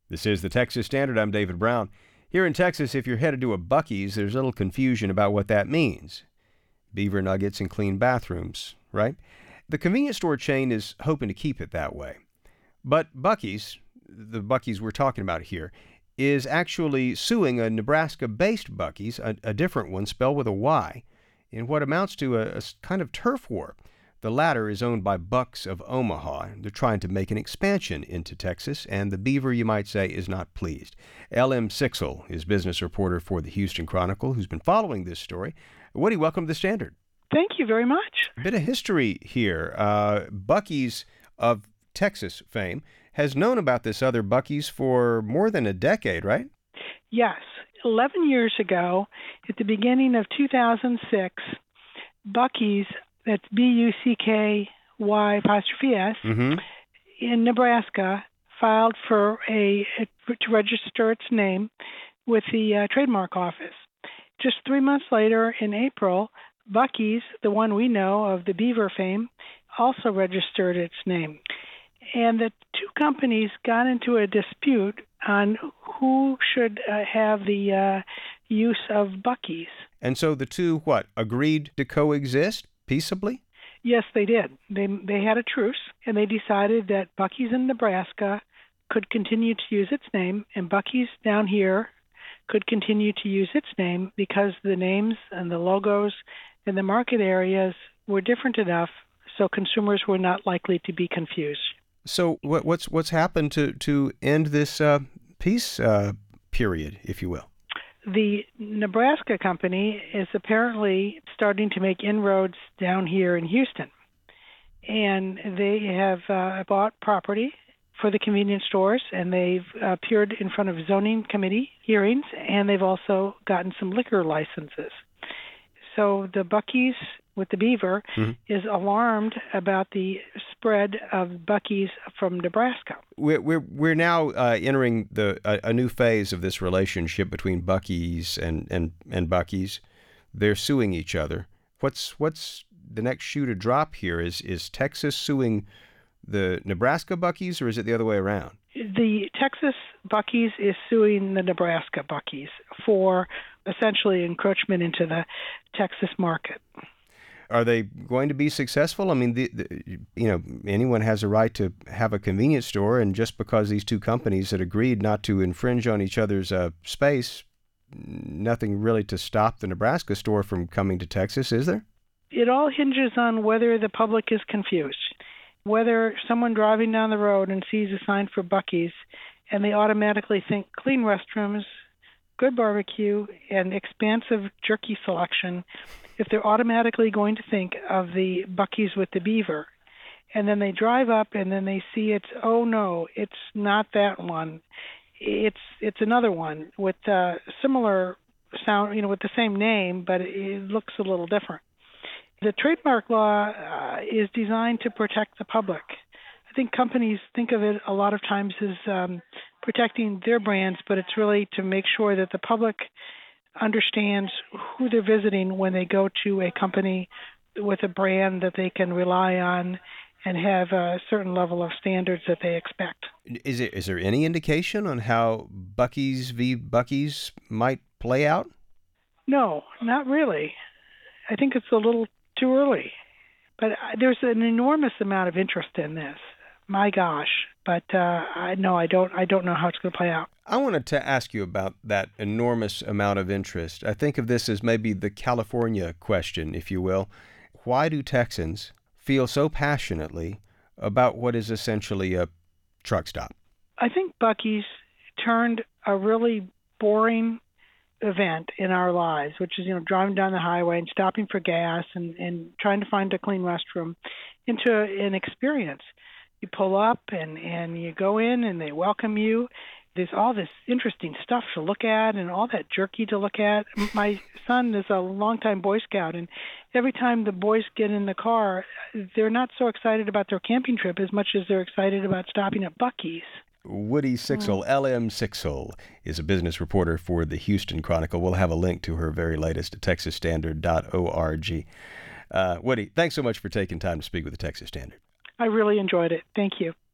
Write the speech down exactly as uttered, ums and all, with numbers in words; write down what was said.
This is the Texas Standard. I'm David Brown. Here in Texas, if you're headed to a Buc-ee's, there's a little confusion about what that means. Beaver nuggets and clean bathrooms, right? The convenience store chain is hoping to keep it that way. But Buc-ee's, the Buc-ee's we're talking about here, is actually suing a Nebraska-based Buc-ee's, a, a different one spelled with a Y, in what amounts to a, a kind of turf war. The latter is owned by Bucks of Omaha. They're trying to make an expansion into Texas, and the Beaver, you might say, is not pleased. L M. Sixel is business reporter for the Houston Chronicle, who's been following this story. Woody, welcome to the Standard. Thank you very much. A bit of history here. Uh, Buc-ee's of Texas fame has known about this other Buc-ee's for more than a decade, right? Yes. Eleven years ago, at the beginning of two thousand six, Buc-ee's, that's B U C K Y apostrophe S, Mm-hmm. in Nebraska, filed for a to register its name with the uh, trademark office. Just three months later, in April, Buc-ee's, the one we know of the Beaver fame, also registered its name. And the two companies got into a dispute on who should uh, have the uh, use of Buc-ee's. And so the two, what, agreed to coexist peaceably? Yes, they did. They they had a truce, and they decided that Buc-ee's in Nebraska could continue to use its name, and Buc-ee's down here could continue to use its name because the names and the logos and the market areas were different enough so consumers were not likely to be confused. So what, what's what's happened to, to end this uh, peace uh, period, if you will? The Nebraska company is apparently starting to make inroads down here in Houston. And they have uh, bought property for the convenience stores, and they've appeared in front of zoning committee hearings, and they've also gotten some liquor licenses. So the Buc-ee's with the Beaver mm-hmm. is alarmed about the spread of Buc-ee's from Nebraska. We're we're, we're now uh, entering the a, a new phase of this relationship between Buc-ee's and, and, and Buc-ee's. They're suing each other. What's what's the next shoe to drop here? Is is Texas suing the Nebraska Buc-ee's, or is it the other way around? The Texas Buc-ee's is suing the Nebraska Buc-ee's for essentially encroachment into the Texas market. Are they going to be successful? I mean, the, the, you know, anyone has a right to have a convenience store, and just because these two companies had agreed not to infringe on each other's uh, space, nothing really to stop the Nebraska store from coming to Texas, is there? It all hinges on whether the public is confused. Whether someone driving down the road and sees a sign for Buc-ee's and they automatically think clean restrooms, good barbecue, and expansive jerky selection, if they're automatically going to think of the Buc-ee's with the Beaver, and then they drive up and then they see it's, oh no, it's not that one. It's it's another one with uh, similar sound, you know, with the same name, but it looks a little different. The trademark law uh, is designed to protect the public. I think companies think of it a lot of times as um, protecting their brands, but it's really to make sure that the public understands who they're visiting when they go to a company with a brand that they can rely on and have a certain level of standards that they expect. Is it is there any indication on how Buc-ee's v. Buc-ee's might play out? No, not really. I think it's a little too early. But there's an enormous amount of interest in this. My gosh. But uh, I no, I don't. I don't know how it's going to play out. I wanted to ask you about that enormous amount of interest. I think of this as maybe the California question, if you will. Why do Texans feel so passionately about what is essentially a truck stop? I think Buc-ee's turned a really boring event in our lives, which is, you know, driving down the highway and stopping for gas and, and trying to find a clean restroom, into an experience. You pull up and, and you go in and they welcome you. There's all this interesting stuff to look at and all that jerky to look at. My son is a longtime Boy Scout, and every time the boys get in the car, they're not so excited about their camping trip as much as they're excited about stopping at Buc-ee's. Woody Sixel, mm. L M. Sixel, is a business reporter for the Houston Chronicle. We'll have a link to her very latest at texas standard dot org. Uh, Woody, thanks so much for taking time to speak with the Texas Standard. I really enjoyed it. Thank you.